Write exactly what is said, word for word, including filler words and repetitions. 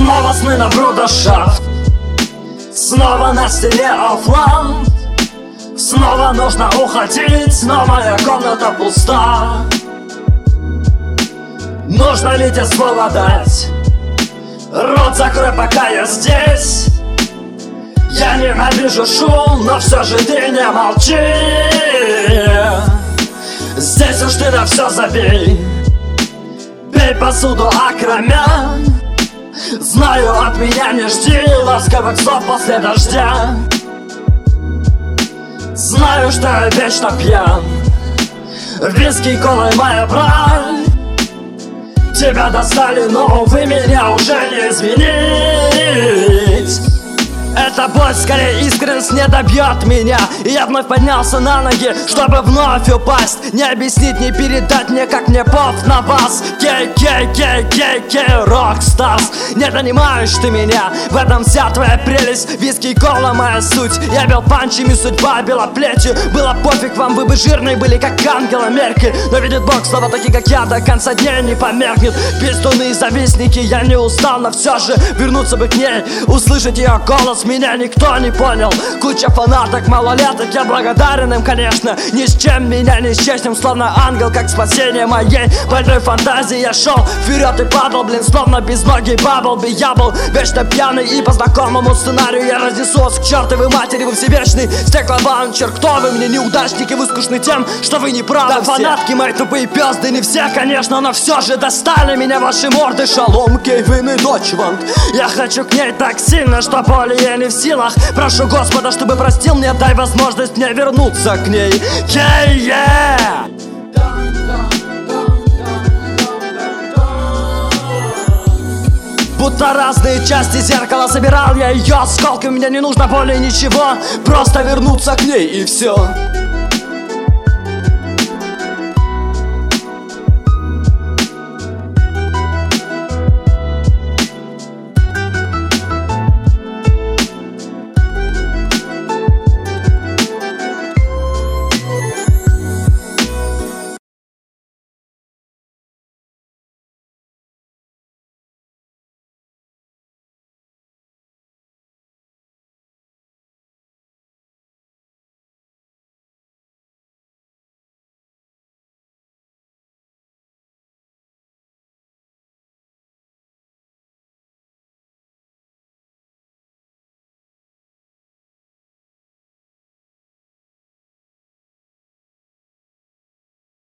Снова сны на брудершафт, снова на стене оффлайн. Снова нужно уходить, но моя комната пуста. Нужно ли тебе совладать? Рот закрой, пока я здесь. Я ненавижу шум, но все же ты не молчи. Здесь уж ты на все забей. Пей посуду окромя. Знаю, от меня не жди ласковых слов после дождя. Знаю, что я вечно пьян. Виски и колы моя брань. Тебя достали, но вы меня уже не изменить. Эта боль, скорее искренность, не добьет меня. И я вновь поднялся на ноги, чтобы вновь упасть. Не объяснить, не передать мне, как мне пов на вас. Кей, кей, кей, кей, кей, рокстарс. Не донимаешь ты меня, в этом вся твоя прелесть. Виски и кола моя суть. Я бил панчами, судьба била плечи. Было пофиг вам, вы бы жирные были, как Ангела Меркель. Но видит Бог, слова такие, как я, до конца дней не померкнет. Пиздуны и завистники, я не устал, но все же вернуться бы к ней. Услышать ее голос меня никто не понял. Куча фанаток, малолеток, я благодарен им, конечно. Ни с чем меня не счастьем, словно ангел, как спасение моей больной фантазии. Я шел вперед и падал, блин, словно безногий Баблби. Я был вечно пьяный и по знакомому сценарию я разнесу вас к чертовой матери. Вы все вечный стеклобаунчер. Кто вы мне, неудачники? Вы скучны тем, что вы не правы. Да, фанатки мои тупые пёзды, не все, конечно, но все же достали меня ваши морды. Шалом, Кевин и Дочванг. Я хочу к ней так сильно, что более не в силах. Прошу Господа, чтобы простил мне, дай возможность мне вернуться к ней. Yeah, yeah! Будто разные части зеркала собирал я ее осколки. Мне не нужно более ничего, просто вернуться к ней и все.